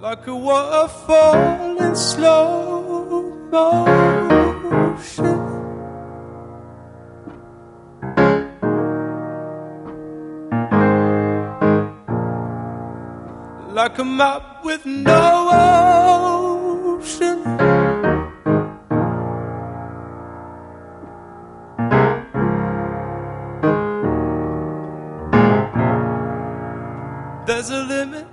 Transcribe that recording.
like a waterfall in slow motion. Like a map with no ocean. There's a limit